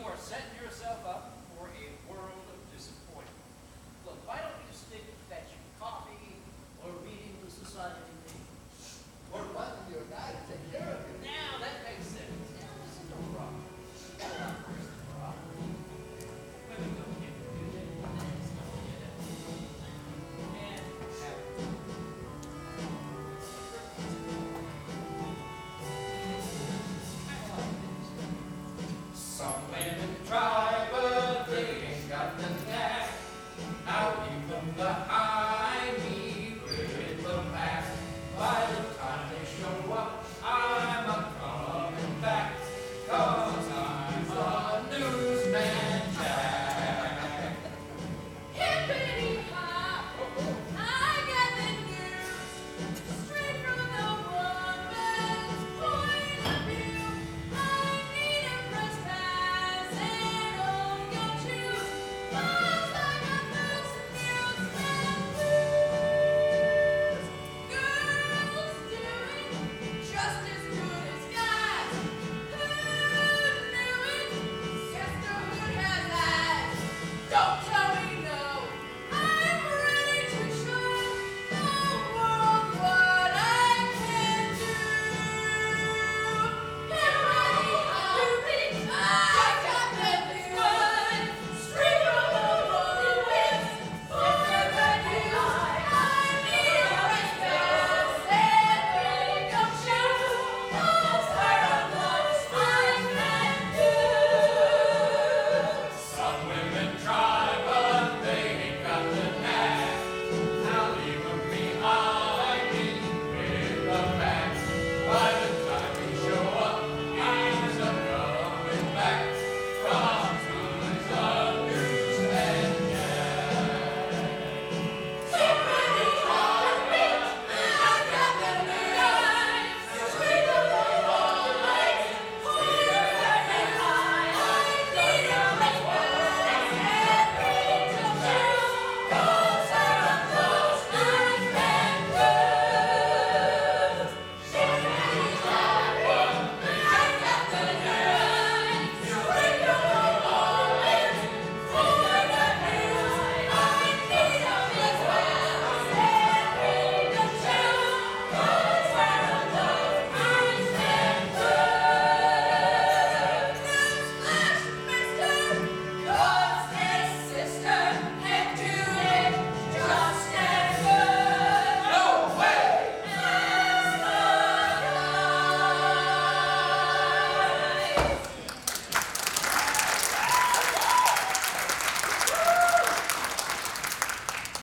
are setting yourself up for a world of disappointment. Look, why don't you stick to fetching coffee or reading the society papers? Or letting your guy take care of you. Now that makes sense. Now listen to Rob. Where's the problem? Women don't get to do that. Men's don't get it. And have kind of like this. Some women try